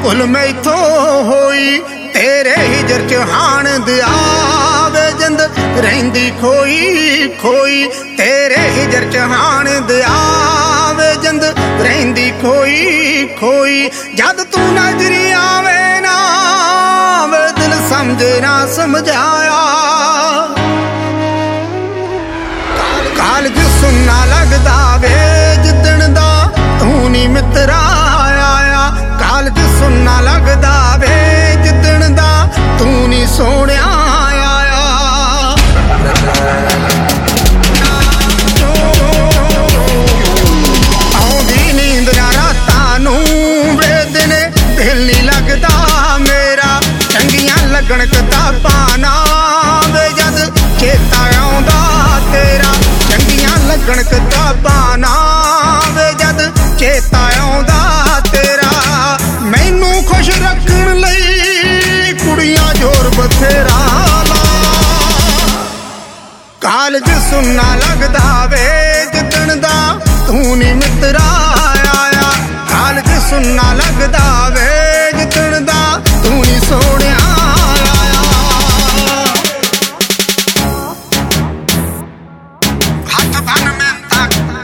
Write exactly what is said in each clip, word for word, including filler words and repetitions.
भुल मैथों होई तेरे हिजर च हाण दिया वे जिंद रहिंदी खोई खोई तेरे हिजर च हाण दिया वे जिंद रहिंदी खोई खोई जद तू नजरी आवे ना वे दिल समझे ना समझाया कालज सुनना लगदा वे जिदण दा तू नी मित्रा आया कालज सुनना लगदा वे जिदण दा तू नी सोहणिया आया आउंदी नींद ना रातां नूं वे दिने दिल नी लगदा मेरा चंगियां लगण किताबां ना वे जद चेता आउंदा तेरा चंगियां लगण किताबां ना वे जद चेता आउंदा तेरा मैनू खुश रखण लई कुड़ियां जोर बथेरा ला कालज सुनना लगदा वे जिदण दा तू नी मित्रा आया कालज सुनना लगदा वे जिदण दा तू नी सोहणिया आया हथ बन मिंता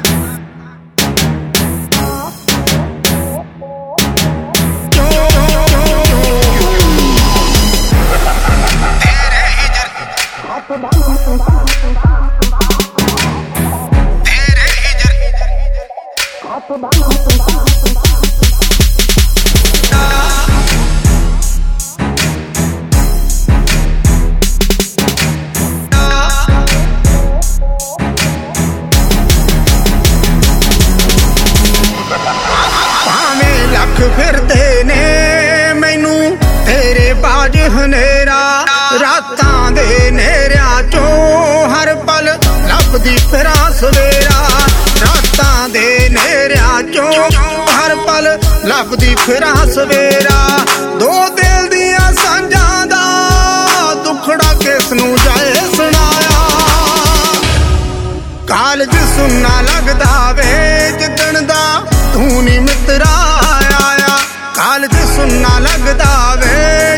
फिरदे ने मैनू तेरे बाज हनेरा रातां दे नेरिया चों हर पल लभदी फिरा सवेरा रातां दे नेरिया चों हर पल लभदी फिरा सवेरा दो दिल दियां सांझां दा दुखड़ा किस नूं जाए सुनाया कालज सुनना लगदा वे जिदण दा तू नी मित्रा आया कालज सुनना लगदा वे